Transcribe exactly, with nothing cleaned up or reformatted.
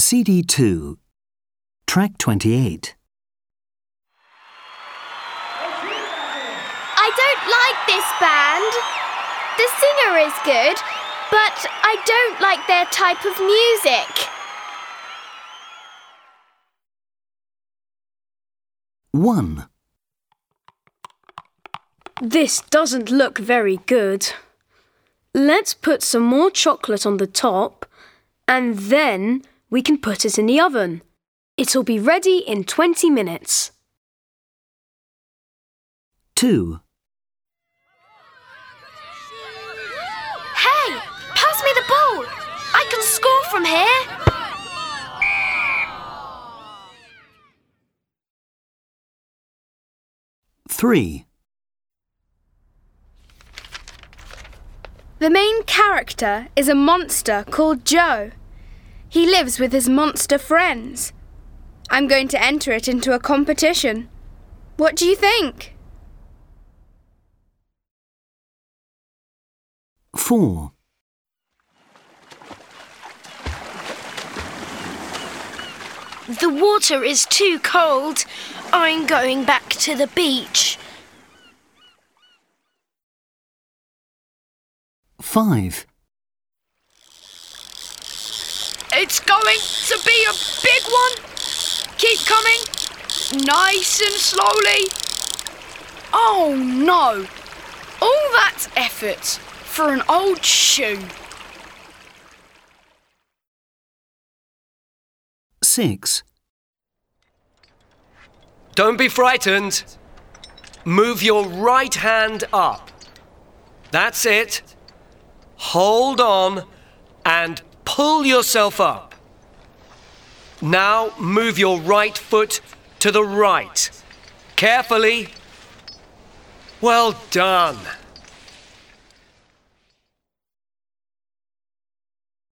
C D two, Track twenty-eight. I don't like this band. The singer is good, but I don't like their type of music. one. This doesn't look very good. Let's put some more chocolate on the top and then we can put it in the oven. It'll be ready in twenty minutes. two. Hey, pass me the ball. I can score from here. three. The main character is a monster called Joe. He lives with his monster friends. I'm going to enter it into a competition. What do you think? four. The water is too cold. I'm going back to the beach. five. It's going to be a big one. Keep coming. Nice and slowly. Oh no. All that effort for an old shoe. six. Don't be frightened. Move your right hand up. That's it. Hold on and pull yourself up. Now move your right foot to the right. Carefully. Well done.